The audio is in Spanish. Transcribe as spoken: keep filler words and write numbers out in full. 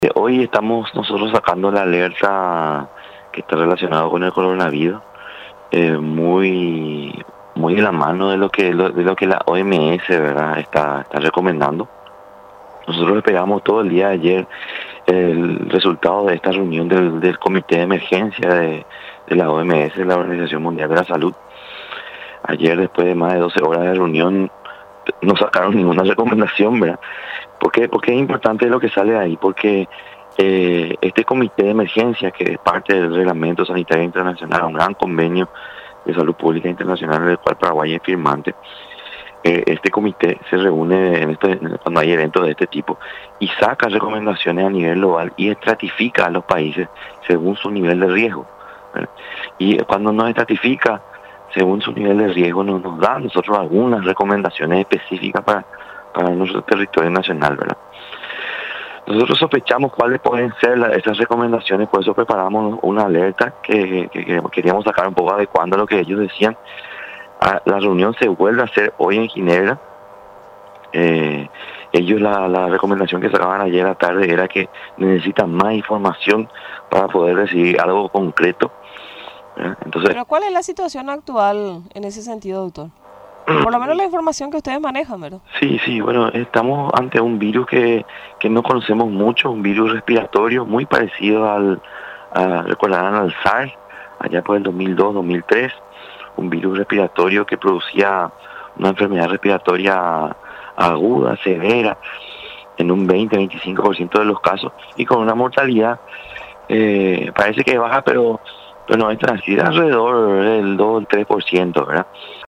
Eh, Hoy estamos nosotros sacando la alerta que está relacionada con el coronavirus, eh, muy, muy de la mano de lo que lo- de lo que la O M S, ¿verdad?, está, está recomendando. Nosotros esperamos todo el día de ayer el resultado de esta reunión del, del Comité de Emergencia de, de la O M S, la Organización Mundial de la Salud. Ayer, después de más de doce horas de reunión, no sacaron ninguna recomendación, ¿verdad? ¿Por qué? Porque es importante lo que sale de ahí, porque eh, este comité de emergencia, que es parte del Reglamento Sanitario Internacional, un gran convenio de salud pública internacional del cual Paraguay es firmante, eh, este comité se reúne en este, cuando hay eventos de este tipo y saca recomendaciones a nivel global y estratifica a los países según su nivel de riesgo, ¿verdad? Y cuando nos estratifica según su nivel de riesgo, nos, nos da a nosotros algunas recomendaciones específicas para, para nuestro territorio nacional, ¿verdad? Nosotros sospechamos cuáles pueden ser la, esas recomendaciones, por eso preparamos una alerta que, que, que queríamos sacar un poco adecuando a lo que ellos decían. Ah, la reunión se vuelve a hacer hoy en Ginebra. Eh, ellos la, la recomendación que sacaban ayer a la tarde era que necesitan más información para poder decidir algo concreto, ¿verdad? Entonces, Pero ¿cuál es la situación actual en ese sentido, doctor? Por lo menos la información que ustedes manejan, ¿verdad? sí, sí, bueno, estamos ante un virus que, que no conocemos mucho, un virus respiratorio muy parecido al, a, recordarán al SARS, allá por el dos mil dos, dos mil tres, un virus respiratorio que producía una enfermedad respiratoria aguda, severa, en un veinte a veinticinco por ciento de los casos, y con una mortalidad, eh, parece que baja, pero, pero no es tan así, alrededor del dos o el tres por ciento, ¿verdad?